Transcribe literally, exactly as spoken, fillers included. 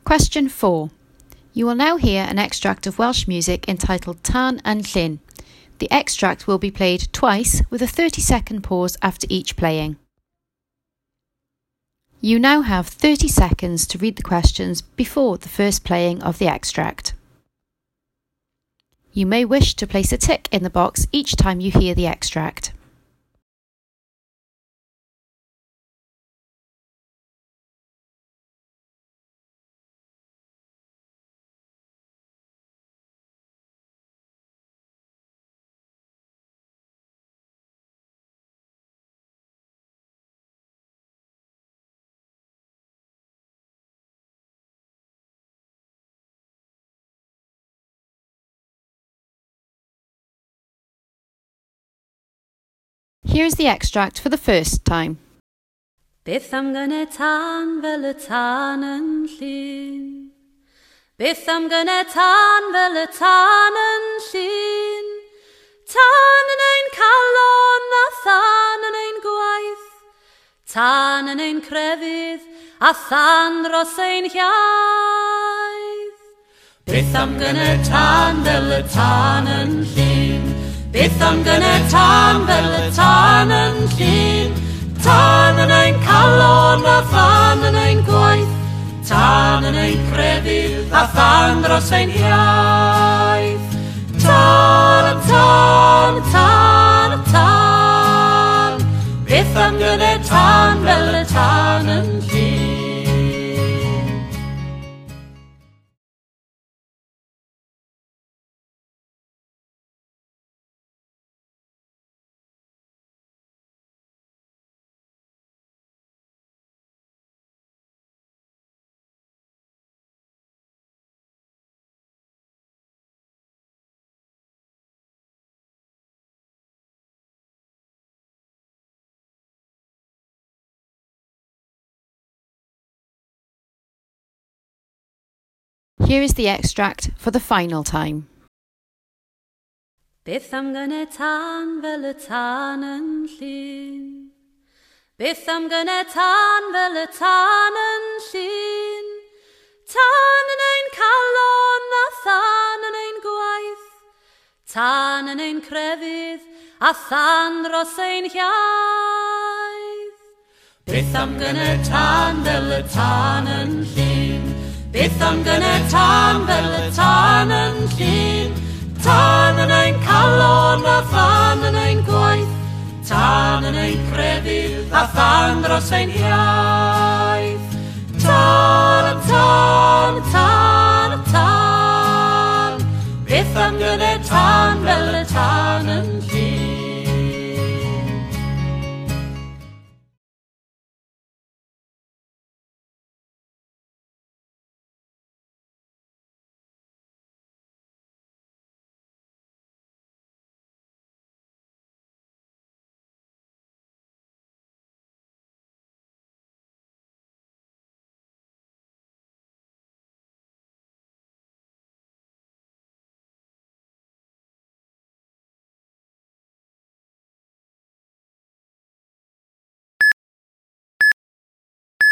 Question four. You will now hear an extract of Welsh music entitled Tân yn Llyn. The extract will be played twice with a thirty second pause after each playing. You now have thirty seconds to read the questions before the first playing of the extract. You may wish to place a tick in the box each time you hear the extract. Here's the extract for the first time. Beth am gynne tân fel y tân yn Llyn. Beth am gynne tân fel y tân yn Llyn. Tân yn ein calon a tân yn ein gwaith. Tân yn ein crefydd a tân dros ein hiaith. Beth am gynne tân fel y tân yn Llyn. Beth am gynne tân fel y tân yn Llyn. Tân yn ein calon a tân yn ein gwaith. Tân yn ein crefydd a tân dros ein hiaith. Tân, tân, tân, tân. Beth am gynne tân fel y tân yn Llyn. Here is the extract for the final time. Beth am gynne tân fel y tân yn Llyn. Beth am gynne tân fel y tân yn Llyn. Tân yn ein calon a tân yn ein gwaith. Tân yn ein crefydd a tân dros ein hiaith. Beth am gynne tân fel y tân yn Llyn. Beth am gynne tân fel y tân yn Llyn. Tân yn ein calon a tân yn ein gwaith. Tân yn ein crefydd a tân dros ein hiaith.